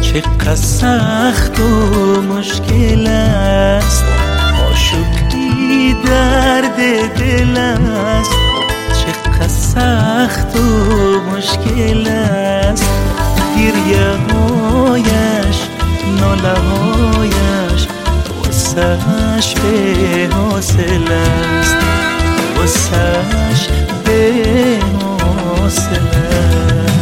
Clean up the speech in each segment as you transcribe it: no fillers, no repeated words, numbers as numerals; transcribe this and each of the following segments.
چقدر سخت و مشکل است، آشوبی درد دل است. چقدر سخت و مشکل است، گریه هایش ناله هایش واسش به حاصل است، واسش به حاصل است.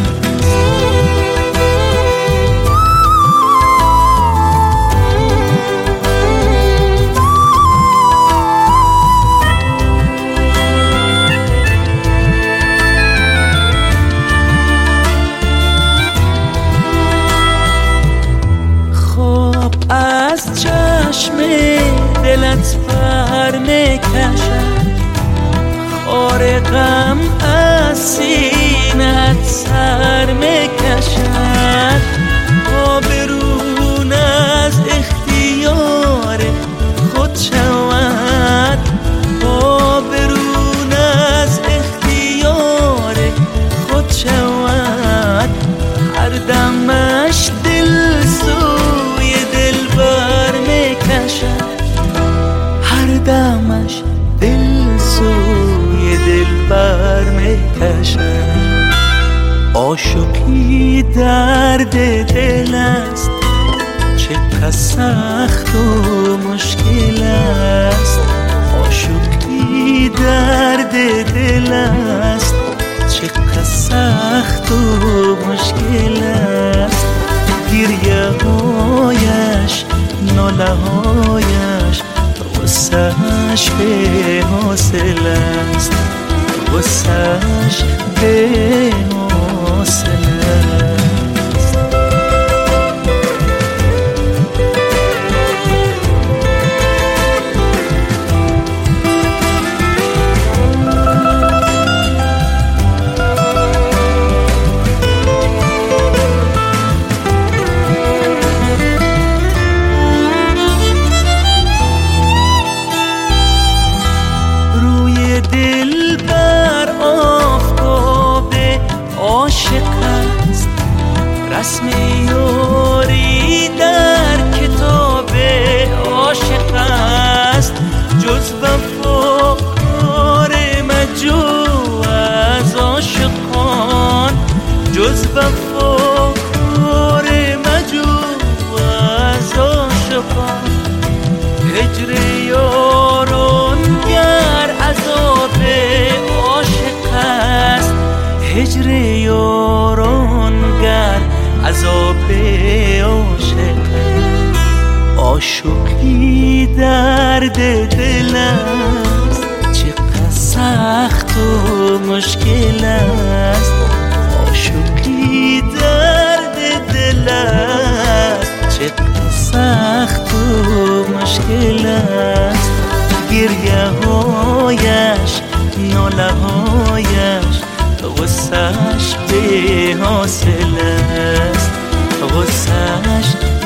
از چشم دلت پر میکشد، خار غم از سینه‌ات سر میکشد. آبرون از اختیار خود شود، آبرون از اختیار خود شود. هر دمش دل سوی دلبر میکشد، هر دمش دل سوی دلبر میکشد. عاشقی درد دل است، چقدر سخت و مشکل است. عاشقی درد دل است، چقدر سخت و مشکل است. گریه هایش ناله هایش واسش به حاصل است، واسش به حاصل است. دل بر آفتاب عاشق است، رسم یاری در کتاب عاشق است. جز وفا کار مجو از عاشقان، جز وفا کار مجو از عاشقان. هجر یاران گر عذاب عاشق است، هجر یاران گر عذاب عاشق است. عاشقی درد دل است، چقدر سخت و مشکل است. عاشقی درد دل است، چقدر سخت و مشکل است. گریه هایش ناله هایش واسش به حاصل است، واسش